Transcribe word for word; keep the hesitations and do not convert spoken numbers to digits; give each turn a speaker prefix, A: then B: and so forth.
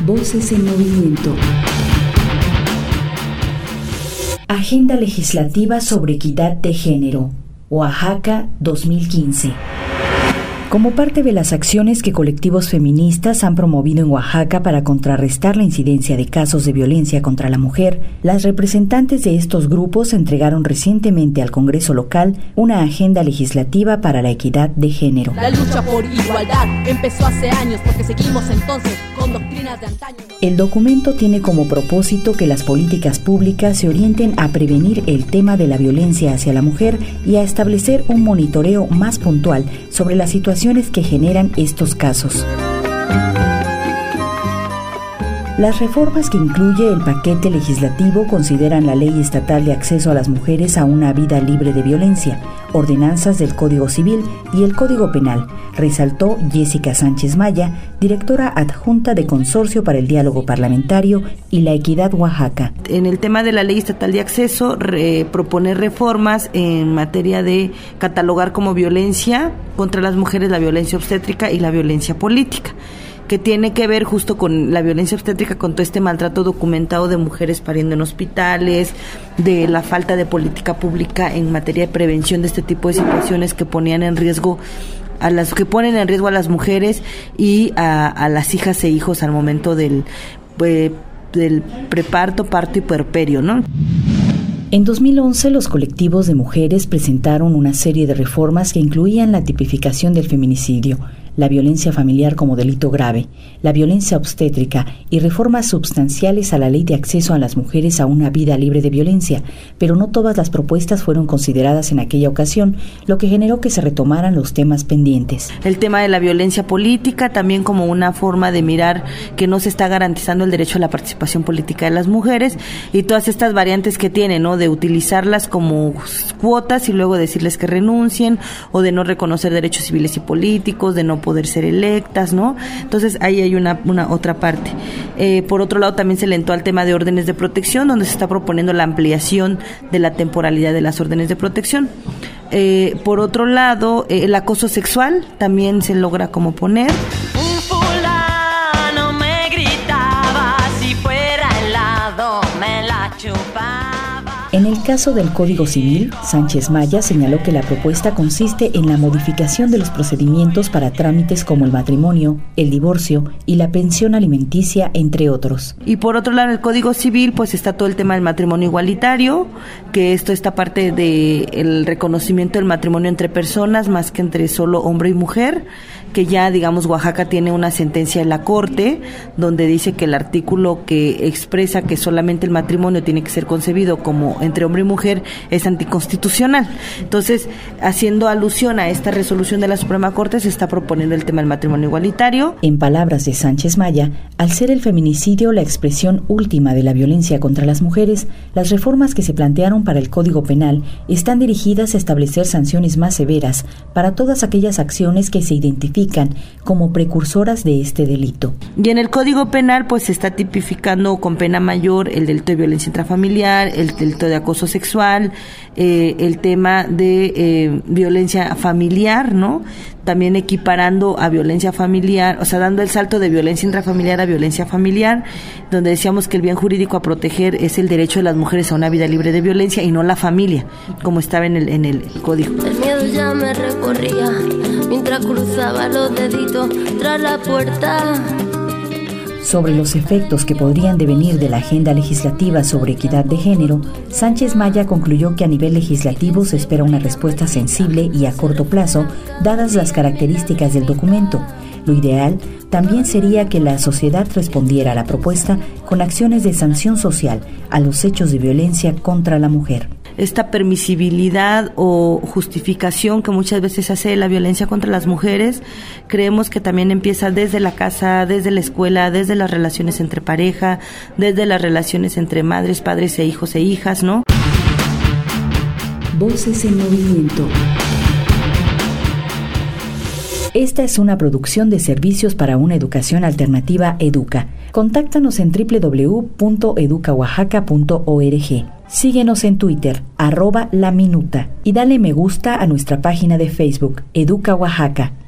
A: Voces en movimiento. Agenda legislativa sobre equidad de género, Oaxaca dos mil quince. Como parte de las acciones que colectivos feministas han promovido en Oaxaca para contrarrestar la incidencia de casos de violencia contra la mujer, las representantes de estos grupos entregaron recientemente al Congreso local una agenda legislativa para la equidad de género.
B: La lucha por igualdad empezó hace años porque seguimos entonces con doctrinas de antaño.
A: El documento tiene como propósito que las políticas públicas se orienten a prevenir el tema de la violencia hacia la mujer y a establecer un monitoreo más puntual sobre la situación que generan estos casos. Las reformas que incluye el paquete legislativo consideran la Ley Estatal de Acceso a las Mujeres a una Vida Libre de Violencia, ordenanzas del Código Civil y el Código Penal, resaltó Jessica Sánchez Maya, directora adjunta de Consorcio para el Diálogo Parlamentario y la Equidad Oaxaca.
C: En el tema de la Ley Estatal de Acceso, re, proponer reformas en materia de catalogar como violencia contra las mujeres la violencia obstétrica y la violencia política, que tiene que ver justo con la violencia obstétrica, con todo este maltrato documentado de mujeres pariendo en hospitales, de la falta de política pública en materia de prevención de este tipo de situaciones que ponían en riesgo a las que ponen en riesgo a las mujeres y a, a las hijas e hijos al momento del, pues, del preparto, parto y puerperio, ¿no?
A: En dos mil once, los colectivos de mujeres presentaron una serie de reformas que incluían la tipificación del feminicidio, la violencia familiar como delito grave, la violencia obstétrica y reformas sustanciales a la Ley de Acceso a las Mujeres a una Vida Libre de Violencia, pero no todas las propuestas fueron consideradas en aquella ocasión, lo que generó que se retomaran los temas pendientes.
C: El tema de la violencia política también como una forma de mirar que no se está garantizando el derecho a la participación política de las mujeres y todas estas variantes que tienen, ¿no? De utilizarlas como cuotas y luego decirles que renuncien o de no reconocer derechos civiles y políticos, de no poder ser electas, ¿no? Entonces ahí hay una, una otra parte. Eh, por otro lado también se alentó al tema de órdenes de protección, donde se está proponiendo la ampliación de la temporalidad de las órdenes de protección. Eh, por otro lado, eh, el acoso sexual también se logra como poner.
D: Un fulano me gritaba, si fuera helado me la chupaba.
A: En el caso del Código Civil, Sánchez Maya señaló que la propuesta consiste en la modificación de los procedimientos para trámites como el matrimonio, el divorcio y la pensión alimenticia, entre otros.
C: Y por otro lado, en el Código Civil, pues está todo el tema del matrimonio igualitario, que esto está parte del reconocimiento del matrimonio entre personas, más que entre solo hombre y mujer, que ya, digamos, Oaxaca tiene una sentencia en la Corte, donde dice que el artículo que expresa que solamente el matrimonio tiene que ser concebido como entre hombre y mujer es anticonstitucional. Entonces, haciendo alusión a esta resolución de la Suprema Corte, se está proponiendo el tema del matrimonio igualitario.
A: En palabras de Sánchez Maya, al ser el feminicidio la expresión última de la violencia contra las mujeres, las reformas que se plantearon para el Código Penal están dirigidas a establecer sanciones más severas para todas aquellas acciones que se identifican como precursoras de este delito.
C: Y en el Código Penal pues se está tipificando con pena mayor el delito de violencia intrafamiliar, el delito de acoso sexual, eh, el tema de eh, violencia familiar, ¿no? También equiparando a violencia familiar, o sea, dando el salto de violencia intrafamiliar a violencia familiar, donde decíamos que el bien jurídico a proteger es el derecho de las mujeres a una vida libre de violencia y no la familia, como estaba en el, en el código.
E: El miedo ya me recorría mientras cruzaba los deditos tras la puerta.
A: Sobre los efectos que podrían devenir de la agenda legislativa sobre equidad de género, Sánchez Maya concluyó que a nivel legislativo se espera una respuesta sensible y a corto plazo, dadas las características del documento. Lo ideal también sería que la sociedad respondiera a la propuesta con acciones de sanción social a los hechos de violencia contra la mujer.
C: Esta permisibilidad o justificación que muchas veces hace la violencia contra las mujeres, creemos que también empieza desde la casa, desde la escuela, desde las relaciones entre pareja, desde las relaciones entre madres, padres e hijos e hijas, ¿no?
A: Voces en movimiento. Esta es una producción de Servicios para una Educación Alternativa Educa. Contáctanos en doble u doble u doble u punto educa oaxaca punto org. Síguenos en Twitter, arroba La Minuta, y dale me gusta a nuestra página de Facebook, Educa Oaxaca.